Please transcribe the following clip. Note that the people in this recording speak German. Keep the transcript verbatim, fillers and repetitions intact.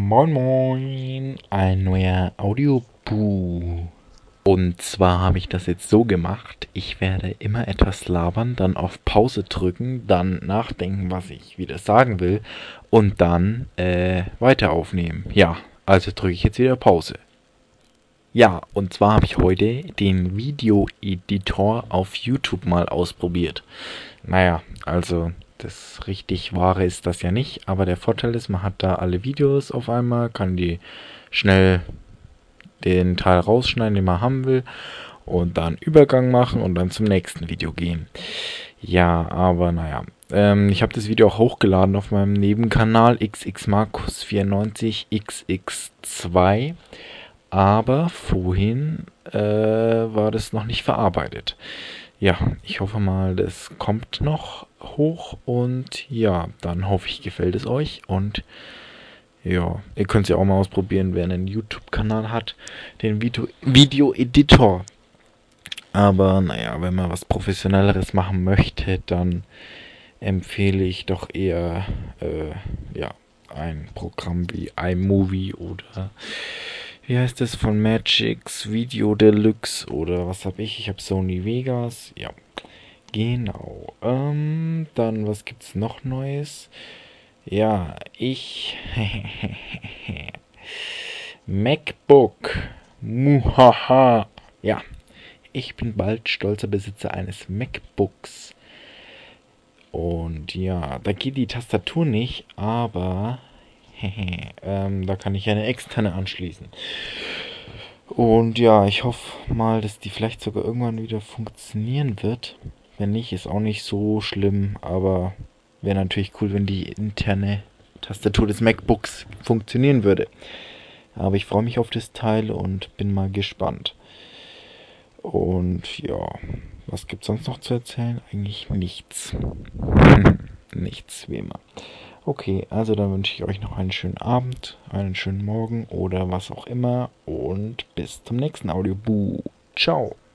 Moin Moin, ein neuer Audioboo. Und zwar habe ich das jetzt so gemacht, ich werde immer etwas labern, dann auf Pause drücken, dann nachdenken, was ich wieder sagen will und dann äh, weiter aufnehmen. Ja, also drücke ich jetzt wieder Pause. Ja, und zwar habe ich heute den Video-Editor auf YouTube mal ausprobiert. Naja, also das richtig Wahre ist das ja nicht, aber der Vorteil ist, man hat da alle Videos auf einmal, kann die schnell den Teil rausschneiden, den man haben will, und dann Übergang machen und dann zum nächsten Video gehen. Ja, aber naja. Ähm, ich habe das Video auch hochgeladen auf meinem Nebenkanal X X Markus vierundneunzig X X zwei. Aber vorhin äh, war das noch nicht verarbeitet. Ja, ich hoffe mal, das kommt noch hoch und ja, dann hoffe ich, gefällt es euch und ja, ihr könnt es ja auch mal ausprobieren, wer einen YouTube-Kanal hat, den Video- Video-Editor. Aber naja, wenn man was Professionelleres machen möchte, dann empfehle ich doch eher äh, ja, ein Programm wie iMovie oder wie heißt das von Magix Video Deluxe oder was habe ich? Ich habe Sony Vegas. Ja, genau. Ähm, dann was gibt's noch Neues? Ja, ich MacBook. Muhaha. Ja, ich bin bald stolzer Besitzer eines MacBooks. Und ja, da geht die Tastatur nicht, aber ähm, da kann ich eine externe anschließen. Und ja, ich hoffe mal, dass die vielleicht sogar irgendwann wieder funktionieren wird. Wenn nicht, ist auch nicht so schlimm, aber wäre natürlich cool, wenn die interne Tastatur des MacBooks funktionieren würde. Aber ich freue mich auf das Teil und bin mal gespannt. Und ja, was gibt's sonst noch zu erzählen? Eigentlich nichts. Nichts, wie immer. Okay, also dann wünsche ich euch noch einen schönen Abend, einen schönen Morgen oder was auch immer und bis zum nächsten Audio. Ciao.